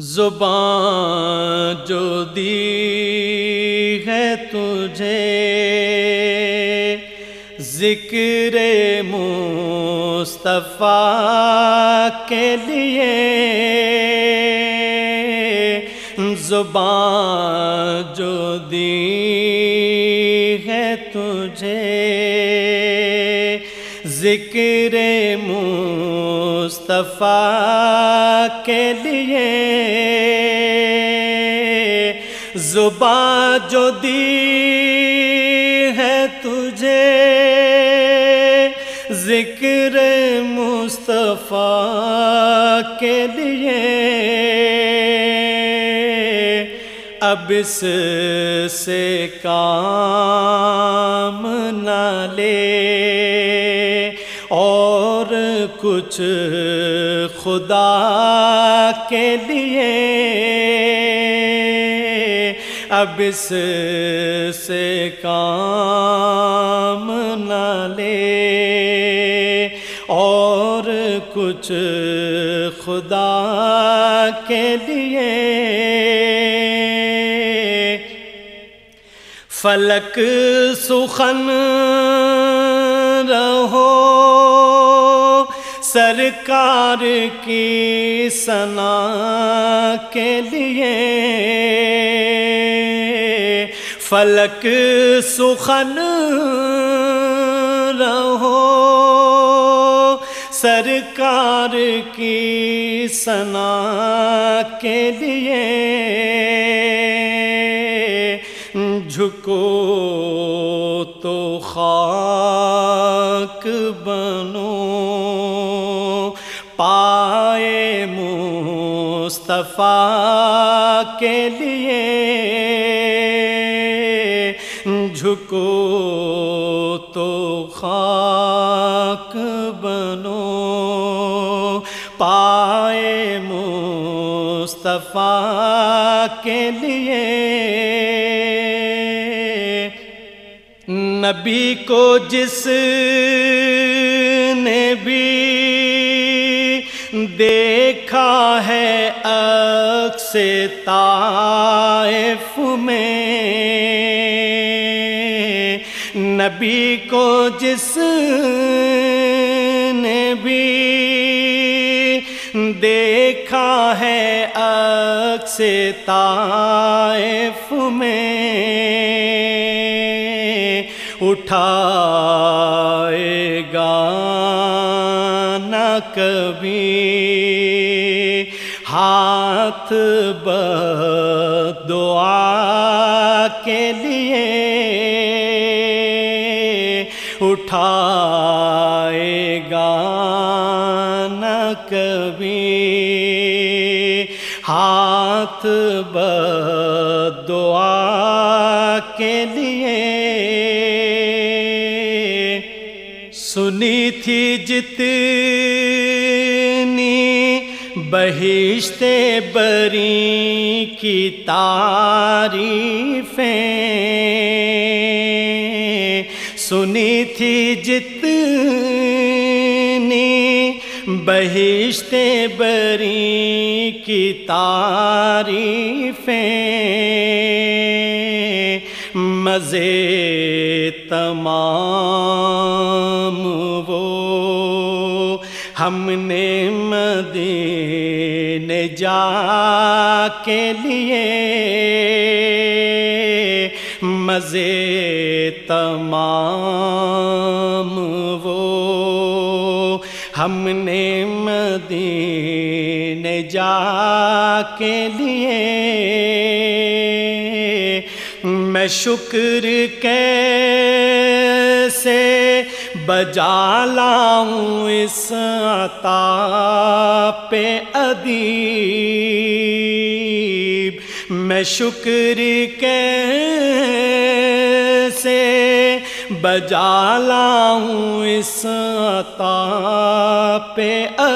زبان جو دی ہے تجھے ذکر مصطفیٰ کے لیے، زبان جو دی ہے تجھے ذکر مصطفیٰ کے لیے، زبان جو دی ہے تجھے ذکر مصطفیٰ کے لیے، اب اس سے کام نہ لے اور کچھ خدا کے لیے، اب اس سے کام نہ لے اور کچھ خدا کے لیے، فلک سخن رہو سرکار کی ثنا کے لیے، فلک سخن رہو سرکار کی ثنا کے لیے، جھکو تو خاک بنو پائے مصطفیٰ کے لیے، جھکو تو خاک بنو پائے مصطفیٰ کے لیے، نبی کو جس نے بھی دیکھا ہے عکس طائف میں، نبی کو جس نے بھی دیکھا ہے عکس طائف میں، اٹھائے گا نہ کبھی ہاتھ بدعا کے لیے، اٹھائے گا نہ کبھی ہاتھ بدعا کے لیے، سنی تھی جتنی بہشت بری کی تعریفیں، سنی تھی جتنی بہشت بری کی تعریفیں، مزے تمام وہ ہم نے مدینے جا کے لیے، مزے تمام وہ ہم نے مدینے جا کے لیے، میں شکر کیسے بجا لاؤں اس عطا پہ ادیب، میں شکر کیسے بجا لاؤں اس عطا پہ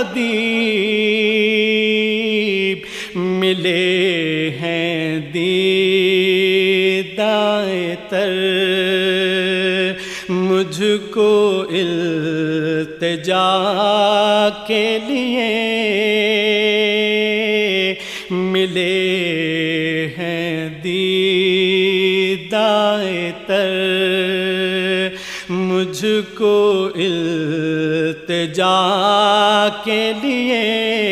ادیب، ملے ہیں دیدائے تر مجھ کو التجا کے لیے، ملے ہیں دیدائے تر، مجھ کو التجا کے لیے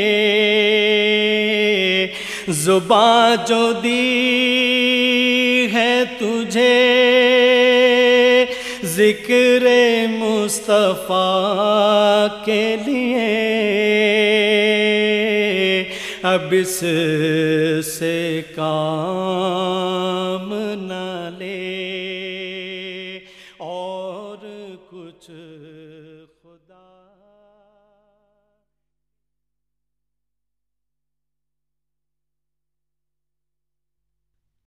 زباں جو دی ہے تجھے ذکر مصطفیٰ کے لیے، اب اس سے کام نہ لے۔